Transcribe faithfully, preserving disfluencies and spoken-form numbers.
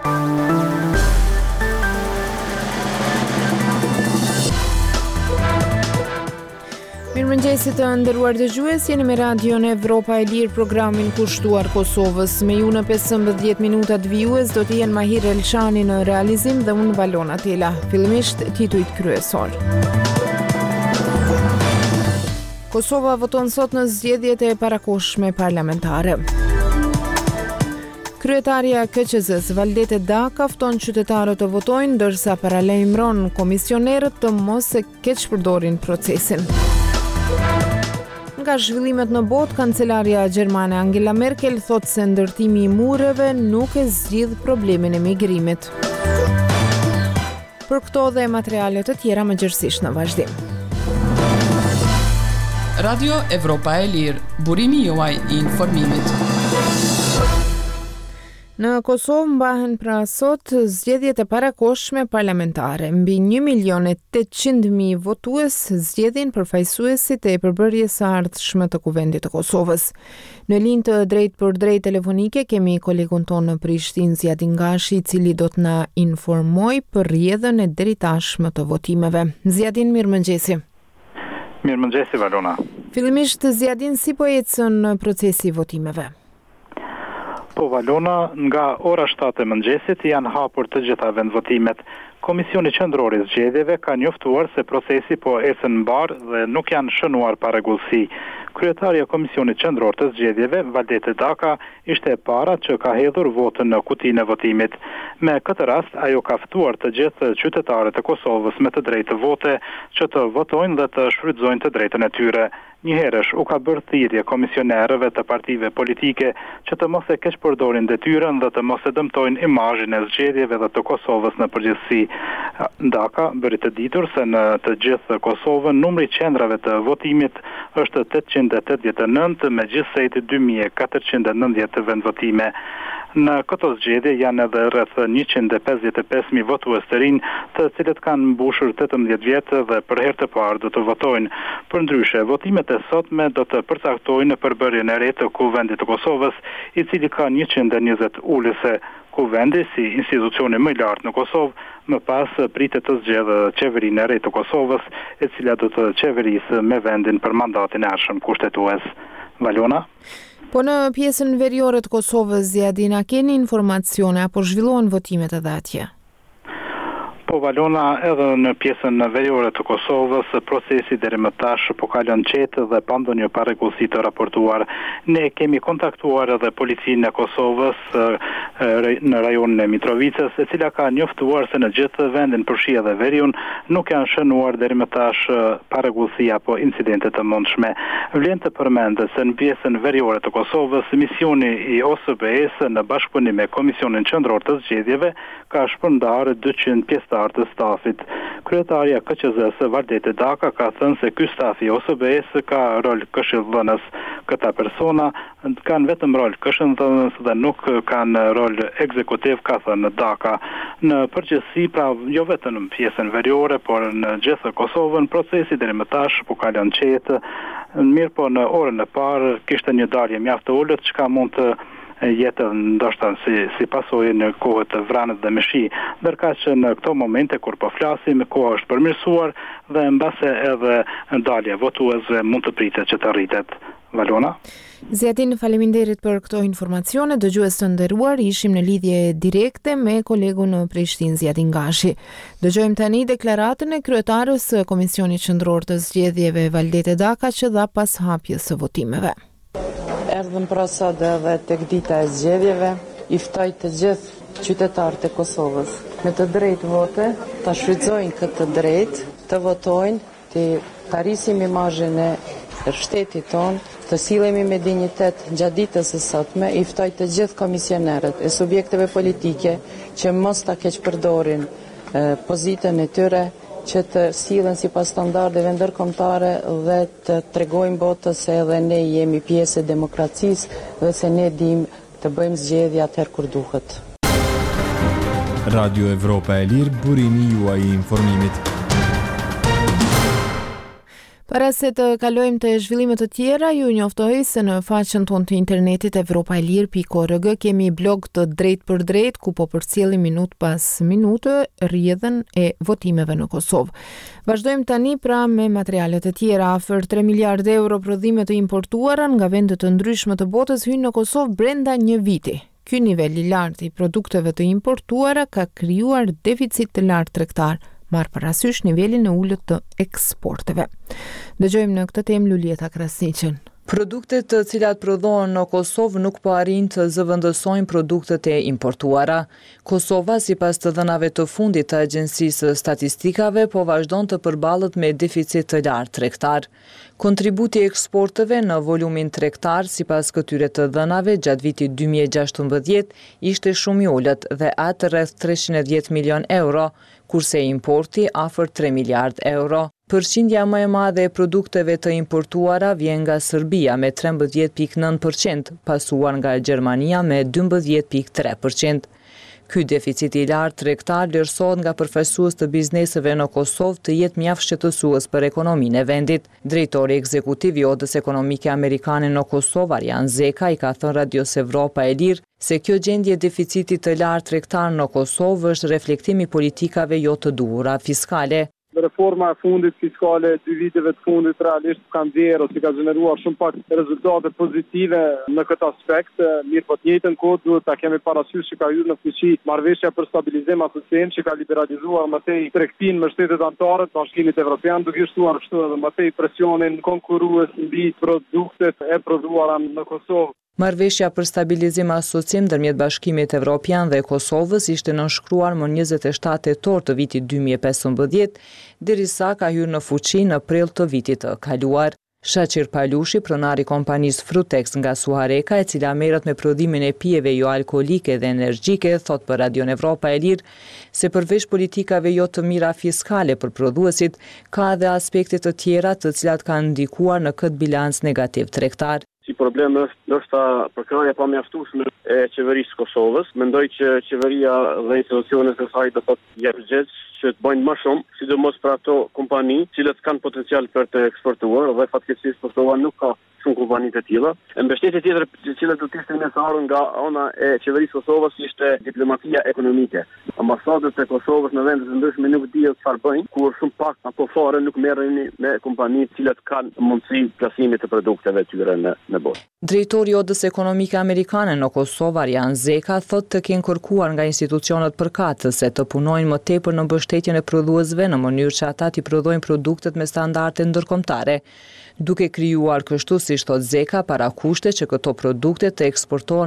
Mirëmëngjesit të nderuar dëgjues, jeni me Radion Evropa e Lirë, programin kushtuar Kosovës. Me ju në pesëmbëdhjetë minutat vijues do të jenë Mahir Elshani në realizim dhe unë Valona Tela. Fillimisht titujt kryesor. Kosova voton sot në zgjedhjet e parakohshme parlamentare. Kryetaria K Q Z-s Valdete Daka fton qytetarët të votojnë, ndërsa paralajmëron komisionerët të mos e keqpërdorin procesin. Nga zhvillimet në botë, kancelaria gjermane Angela Merkel thot se ndërtimi i mureve nuk e zgjidh problemin e migrimit. Për këto dhe materiale të tjera mëngjesisht në vazhdim. Radio Evropa e Lirë, burimi juaj i informimit. Në Kosovë mbahen pra sot zgjedhjet e parakohshme parlamentare. Mbi një milion e tetëqind mijë votues zgjedhin përfaqësuesit e përbërjes së ardhshme të Kuvendit të Kosovës. Në linjë të drejtë për drejtë telefonike kemi kolegun tonë në Prishtinë, Zjadin Gashi, i cili do të na informojë për rrjedhën e deritashme të votimeve. Zjadin, mirëmëngjesi. Mirëmëngjesi, Valona. Fillimisht, Zjadin, si po ecën procesi i votimeve? Po, Valona, nga ora shtatë e mëngjesit janë hapur të gjitha vendvotimet. Komisioni qendror i zgjedhjeve ka njoftuar se procesi po ecën mbar dhe nuk janë shënuar parregullsi. Kryetaria e Komisionit Qendror të Zgjedhjeve, Valdete Daka, ishte e para që ka hedhur votën në kutinë e votimit. Me këtë rast, ajo ka ftuar të gjithë qytetarët e Kosovës me të drejtë të vote që të votojnë dhe të shfrytëzojnë të drejtën e tyre. Njëherësh u ka bërë thirrje komisionerëve të partive politike që të mos e keqpërdorin detyrën dhe të mos e dëmtojnë imazhin e zgjedhjeve dhe të Kosovës në përgjithësi. Daka bëri të ditur se në të gjithë Kosovën numri i qendrave të votimit është tetëqind e tetëdhjetë e nëntë me gjithsejt dy mijë e katërqind e nëntëdhjetë vendvotime. Në këto zgjedhje janë edhe rreth njëqind e pesëdhjetë e pesë mijë votues të rinj, të cilët kanë mbushur tetëmbëdhjetë vjet dhe për herë të parë do të votojnë. Përndryshe, votimet e sotme do të përcaktojnë përbërjen e re të Kuvendit të Kosovës, i cili ka njëqind e njëzet ulëse. Kuvendi, si institucioni më i lartë në Kosovë, më pas pritet të zgjedhë qeverinë e re të Kosovës, e cila do të qeverisë me vendin për mandatin e ardhshëm kushtetues. Valona? Po në pjesën veriore të Kosovës, Zjadin, a keni informacione apo zhvillohen votimet edhe atje? Po, Valona, edhe në pjesën veriore të Kosovës, procesi deri më tash po ka lënë qetë dhe pa ndonjë parregullsi të raportuar. Ne kemi kontaktuar edhe policinë e Kosovës në rajonin e Mitrovicës, e cila ka njoftuar se në gjithë vendin përfshi edhe veriun nuk janë shënuar deri më tash parregullsi apo incidente të mundshme. Vlen të përmendet se në pjesën veriore të Kosovës, misioni i O S B E-s në bashkëpunim me Komisionin Qendror të Zgjedhjeve ka shpërndarë dyqind pjesëtarë të stafit. Kryetaria K Q Z-s Valdete Daka ka thënë se ky staf i O S B E-s ka rol këshillëdhënës. Këta persona kanë vetëm rol këshillëdhënës dhe nuk kanë rol ekzekutiv, ka thënë Daka. Në përgjithësi, pra jo vetëm në pjesën veriore, por në gjithë Kosovën, procesi deri më tash po ka lënë qetë. Mirë, po në orën e parë kishte një dalje mjaft të ulët, çka mund të jetë ndoshta si, si pasojë në kohët të vranët dhe me shi, ndërka që në këto momente kur po flasim, koha është përmirësuar dhe mbase edhe dalja votuesve mund të pritet që të rritet. Valona? Zjadin, faleminderit për këto informacione. Dëgjues të nderuar, ishim në lidhje direkte me kolegun në Prishtinë, Zjadin Gashi. Dëgjojmë tani deklaratën e kryetarës së Komisionit Qendror të Zgjedhjeve, Valdete Daka, që dha pas hapjes së votimeve. Erdhëm pra sot edhe tek dita e zgjedhjeve, i ftoj të gjithë qytetarët e Kosovës me të drejtë vote, ta shfrytëzojnë këtë drejtë, të votojnë, të tarisim imazhin e shtetit tonë, të sillemi me dinjitet gjatë ditës së sotme, i ftoj të gjithë komisionerët e subjekteve politike që mos ta keqpërdorin pozitën e tyre, që të sillen sipas standardeve ndërkombëtare dhe të tregojmë botës se edhe ne jemi pjesë e demokracisë dhe se ne dim të bëjmë zgjedhje atëherë kur duhet. Radio Evropa e Lirë, burimi juaj i informimit. Para se të kalojmë të zhvillime të tjera, ju njoftoj se në faqen tonë të internetit evropailir pikë org kemi blog të drejt për drejt ku po përcjellim minut pas minute rrjedhën e votimeve në Kosovë. Vazhdojmë tani pra me materialet e tjera. Afër tre miliardë euro prodhime të importuara nga vende të ndryshme të botës hynë në Kosovë brenda një viti. Ky nivel i lartë i produkteve të importuara ka krijuar deficit të lartë tregtar, marrë parasysh nivelin e ulët të eksporteve. Dëgjojmë në këtë temë Lulieta Krasniqen. Produktet të cilat prodhohen në Kosovë nuk po arrin të zëvendësojnë produktet e importuara. Kosova, sipas të dhënave të fundit të Agjencisë Statistikave, po vazhdon të përballet me deficit të lartë tregtar. Kontributi i eksporteve në volumin tregtar sipas këtyre të dhënave gjatë vitit dy mijë e gjashtëmbëdhjetë ishte shumë i ulët dhe atë rreth treqind e dhjetë milion euro, kurse importi afër tre miliardë euro. Përqindja më e madhe e produkteve të importuara vjen nga Serbia me trembëdhjetë pikë nëntë përqind, pasuar nga Gjermania me dymbëdhjetë pikë tre përqind. Ky deficit i lartë tregtar vlerësohet nga përfaqësues të bizneseve në Kosovë të jetë mjaft shqetësues për ekonominë e vendit. Drejtori ekzekutiv i Odës Ekonomike Amerikane në Kosovë, Arjan Zeka, i ka thënë Radios Evropa e Lirë se kjo gjendje deficitit të lartë tregtar në Kosovë është reflektim i politikave jo të duhura fiskale. Reforma e fundit fiskale dy viteve të fundit realisht ka nxjerrë ose ka gjeneruar shumë pak rezultate pozitive në këtë aspekt. Mirë po të njëjtën kohë duhet ta kemi parasysh që ka hyrë në fuqi marrëveshja për stabilizim asociem që ka liberalizuar më tej tregtinë me shtetet anëtare të Bashkimit Evropian, duke shtuar kështu edhe më tej presionin konkurrues mbi produktet e prodhuara në Kosovë. Marrëveshja për stabilizim asociem ndërmjet Bashkimit Evropian dhe Kosovës ishte nënshkruar më njëzet e shtatë tetor të vitit dy mijë e pesëmbëdhjetë, derisa ka hyrë në fuqi në prill të vitit të kaluar. Shaqir Palushi, pronari kompanisë Frutex nga Suhareka, e cila merret me prodhimin e pijeve jo alkolike dhe energjike, thot për Radion Evropa e Lirë se përveç politikave jo të mira fiskale për prodhuesit, ka edhe aspekte të tjera të cilat kanë ndikuar në këtë bilans negativ tregtar. Si problem është ndoshta përkrahja pa mjaftueshme e qeverisë së Kosovës. Mendoj që qeveria dhe institucionet e saj do të jetë përgjegjës që të bëjnë më shumë, sidomos për ato kompani cilët kanë potencial për të eksportuar dhe fatkeqësisht Kosova nuk ka shumë kompani të tilla. Mbështetje tjetër e cila do të ishte necesare nga ana e qeverisë së Kosovës ishte diplomacia ekonomike. Ambasadat e Kosovës në vende të ndryshme nuk dihet çfarë bëjnë, kur shumë pak apo fare nuk merreni me kompani të cilat kanë mundësi plasimi të produkteve tyre në në botë. Drejtori i Odës Ekonomike Amerikane në Kosovë, Arjan Zeka, thotë të kenë kërkuar nga institucionet përkatëse të punojnë më tepër në mbështetjen e prodhuesve në mënyrë që ata të prodhojnë produktet me standarde ndërkombëtare, duke krijuar kështu, siç thotë Zeka, parakushte që këto produkte të eksportohen